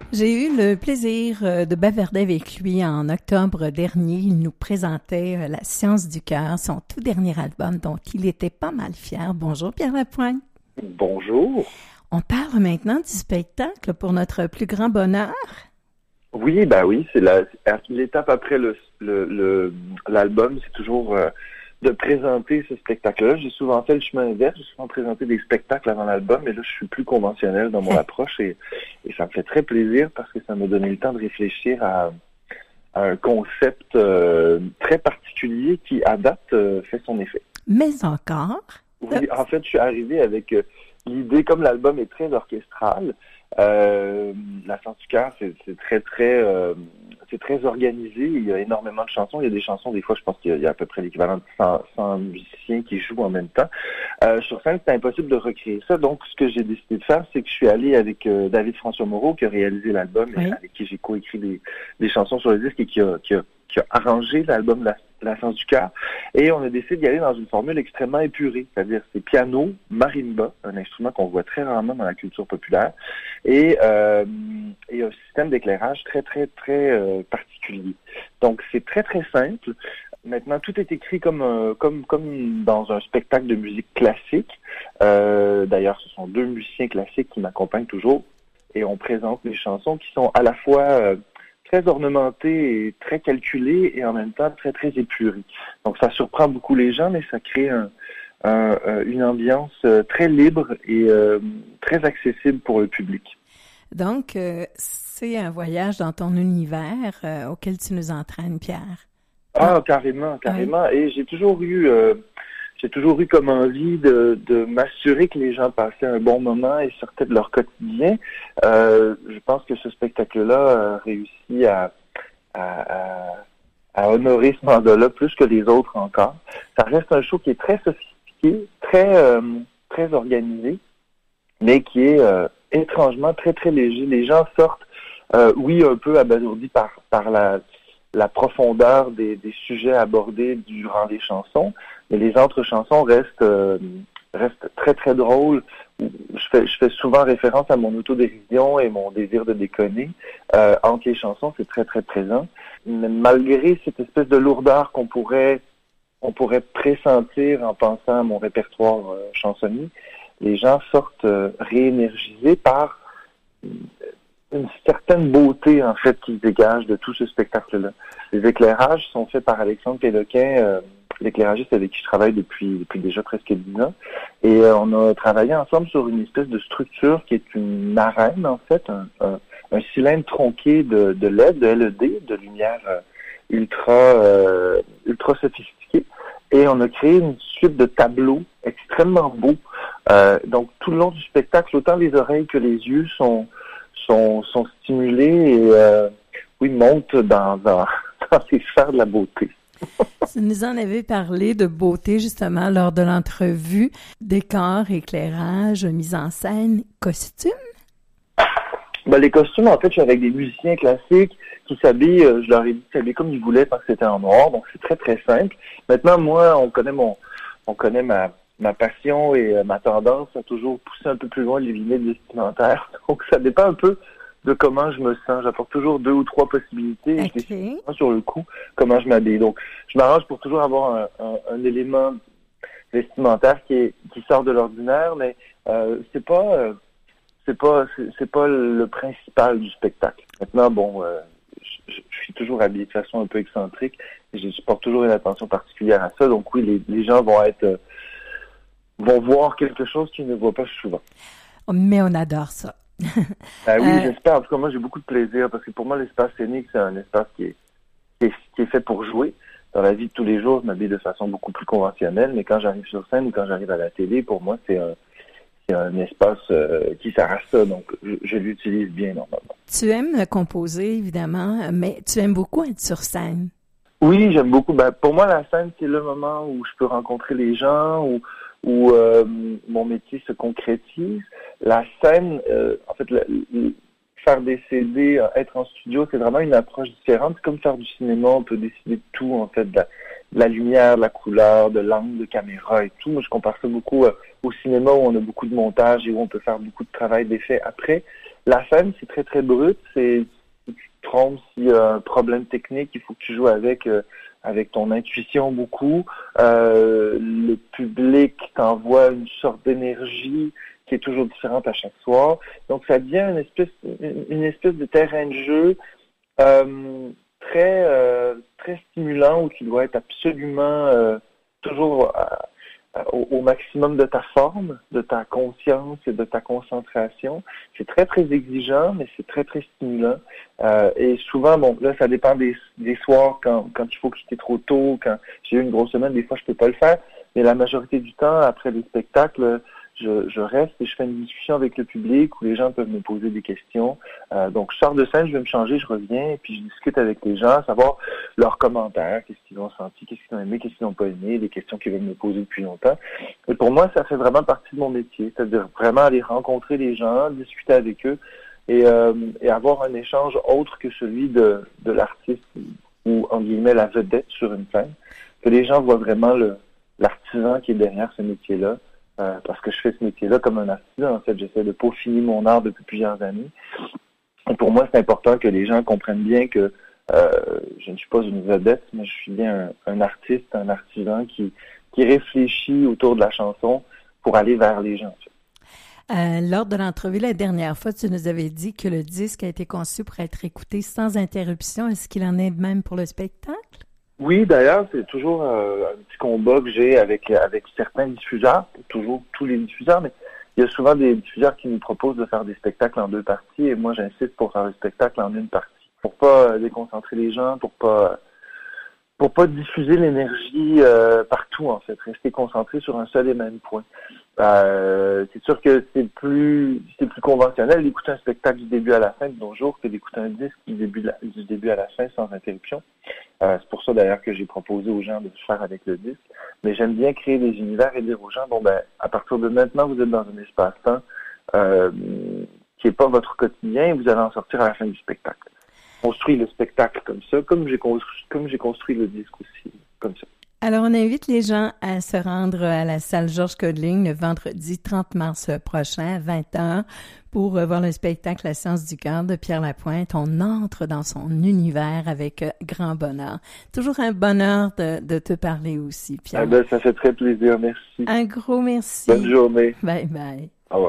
J'ai eu le plaisir de bavarder avec lui en octobre dernier. Il nous présentait La Science du cœur, son tout dernier album dont il était pas mal fier. Bonjour Pierre Lapointe. Bonjour. On parle maintenant du spectacle pour notre plus grand bonheur. Oui, oui, c'est l'étape après l'album, c'est toujours de présenter ce spectacle-là. J'ai souvent fait le chemin inverse, j'ai souvent présenté des spectacles avant l'album, mais là, je suis plus conventionnel dans mon approche et ça me fait très plaisir parce que ça m'a donné le temps de réfléchir à un concept très particulier qui, à date, fait son effet. Mais encore? Oui, en fait, je suis arrivé avec l'idée, comme l'album est très orchestral, La Science du cœur, c'est très organisé. Il y a énormément de chansons. Il y a des chansons, des fois, je pense qu'il y a à peu près l'équivalent de 100 musiciens qui jouent en même temps. Sur scène, c'était impossible de recréer ça. Donc, ce que j'ai décidé de faire, c'est que je suis allé avec David François-Moreau, qui a réalisé l'album et avec qui j'ai coécrit des chansons sur le disque et qui a arrangé l'album La Science du cœur. Et on a décidé d'y aller dans une formule extrêmement épurée, c'est-à-dire c'est piano, marimba, un instrument qu'on voit très rarement dans la culture populaire, et un système d'éclairage très, très, très particulier. Donc c'est très, très simple. Maintenant, tout est écrit comme dans un spectacle de musique classique. D'ailleurs, ce sont 2 musiciens classiques qui m'accompagnent toujours, et on présente les chansons qui sont à la fois très ornementé et très calculé et en même temps très, très épuré. Donc, ça surprend beaucoup les gens, mais ça crée une ambiance très libre et très accessible pour le public. Donc, c'est un voyage dans ton univers auquel tu nous entraînes, Pierre. Ah, carrément. Oui. Et j'ai toujours eu comme envie de m'assurer que les gens passaient un bon moment et sortaient de leur quotidien. Je pense que ce spectacle-là a réussi à honorer ce mandat-là plus que les autres encore. Ça reste un show qui est très sophistiqué, très organisé, mais qui est étrangement très, très léger. Les gens sortent, oui, un peu abasourdis par la profondeur des sujets abordés durant les chansons, mais les autres chansons restent très, très drôles. Je fais souvent référence à mon autodérision et mon désir de déconner. Entre les chansons, c'est très, très présent. Mais malgré cette espèce de lourdeur qu'on pourrait pressentir en pensant à mon répertoire chansonnier, les gens sortent réénergisés par une certaine beauté, en fait, qui se dégage de tout ce spectacle-là. Les éclairages sont faits par Alexandre Péloquin, l'éclairagiste avec qui je travaille depuis déjà presque 10 ans. Et on a travaillé ensemble sur une espèce de structure qui est une arène, en fait, un cylindre tronqué de LED, de LED, de lumière ultra sophistiquée. Et on a créé une suite de tableaux extrêmement beaux. Donc, tout le long du spectacle, autant les oreilles que les yeux sont stimulés et montent dans les sphères de la beauté. Tu nous en avais parlé de beauté justement lors de l'entrevue. Décor, éclairage, mise en scène, costumes? Les costumes, en fait, je suis avec des musiciens classiques qui s'habillent, je leur ai dit de s'habiller comme ils voulaient parce que c'était en noir, donc c'est très très simple. Maintenant, moi, on connaît ma passion et ma tendance à toujours pousser un peu plus loin les limites vestimentaires. Donc, ça dépend un peu de comment je me sens. J'apporte toujours 2 ou 3 possibilités et je décide sur le coup comment je m'habille. Donc, je m'arrange pour toujours avoir un élément vestimentaire qui sort de l'ordinaire, mais c'est pas le principal du spectacle. Maintenant, je suis toujours habillé de façon un peu excentrique et je porte toujours une attention particulière à ça. Donc oui, les gens vont voir quelque chose qu'ils ne voient pas souvent. Mais on adore ça. Oui, j'espère. En tout cas, moi, j'ai beaucoup de plaisir parce que pour moi, l'espace scénique, c'est un espace qui est fait pour jouer. Dans la vie de tous les jours, je m'habille de façon beaucoup plus conventionnelle, mais quand j'arrive sur scène ou quand j'arrive à la télé, pour moi, c'est un espace qui sert à ça. Donc, je l'utilise bien normalement. Tu aimes composer, évidemment, mais tu aimes beaucoup être sur scène. Oui, j'aime beaucoup. Pour moi, la scène, c'est le moment où je peux rencontrer les gens, où mon métier se concrétise. La scène, en fait, faire des CD, être en studio, c'est vraiment une approche différente. C'est comme faire du cinéma, on peut décider de tout, en fait, de la lumière, de la couleur, de l'angle de caméra et tout. Moi, je compare ça beaucoup au cinéma où on a beaucoup de montage et où on peut faire beaucoup de travail d'effet après. La scène, c'est très, très brut. Si tu te trompes, s'il y a un problème technique, il faut que tu joues avec ton intuition beaucoup. Le public t'envoie une sorte d'énergie qui est toujours différente à chaque soir. Donc, ça devient une espèce de terrain de jeu très stimulant où tu dois être absolument toujours au maximum de ta forme, de ta conscience et de ta concentration. C'est très, très exigeant, mais c'est très, très stimulant. Et souvent, bon, là, ça dépend des soirs quand il faut quitter trop tôt, quand j'ai eu une grosse semaine, des fois, je peux pas le faire. Mais la majorité du temps, après les spectacles, je reste et je fais une discussion avec le public où les gens peuvent me poser des questions. Donc, je sors de scène, je vais me changer, je reviens et puis je discute avec les gens, savoir leurs commentaires, qu'est-ce qu'ils ont senti, qu'est-ce qu'ils ont aimé, qu'est-ce qu'ils n'ont pas aimé, les questions qu'ils veulent me poser depuis longtemps. Et pour moi, ça fait vraiment partie de mon métier, c'est-à-dire vraiment aller rencontrer les gens, discuter avec eux et avoir un échange autre que celui de l'artiste ou, en guillemets, la vedette sur une scène. Que les gens voient vraiment l'artisan qui est derrière ce métier-là. Parce que je fais ce métier-là comme un artisan. En fait, j'essaie de peaufiner mon art depuis plusieurs années. Et pour moi, c'est important que les gens comprennent bien que je ne suis pas une vedette, mais je suis bien un artiste, un artisan qui réfléchit autour de la chanson pour aller vers les gens. En fait. Lors de l'entrevue la dernière fois, tu nous avais dit que le disque a été conçu pour être écouté sans interruption. Est-ce qu'il en est de même pour le spectacle? Oui, d'ailleurs, c'est toujours un petit combat que j'ai avec certains diffuseurs, toujours tous les diffuseurs, mais il y a souvent des diffuseurs qui nous proposent de faire des spectacles en 2 parties, et moi j'insiste pour faire le spectacle en 1 partie, pour pas déconcentrer les gens, pour pas diffuser l'énergie partout en fait, rester concentré sur un seul et même point. C'est sûr que c'est plus conventionnel d'écouter un spectacle du début à la fin de nos jours que d'écouter un disque du début à la fin sans interruption. C'est pour ça d'ailleurs que j'ai proposé aux gens de le faire avec le disque. Mais j'aime bien créer des univers et dire aux gens, bon ben, à partir de maintenant, vous êtes dans un espace-temps qui n'est pas votre quotidien et vous allez en sortir à la fin du spectacle. Construis le spectacle comme ça, comme j'ai construit le disque aussi, comme ça. Alors, on invite les gens à se rendre à la salle Georges Codeling le vendredi 30 mars prochain à 20h pour voir le spectacle La Science du cœur de Pierre Lapointe. On entre dans son univers avec grand bonheur. Toujours un bonheur de te parler aussi, Pierre. Ça fait très plaisir, merci. Un gros merci. Bonne journée. Bye bye.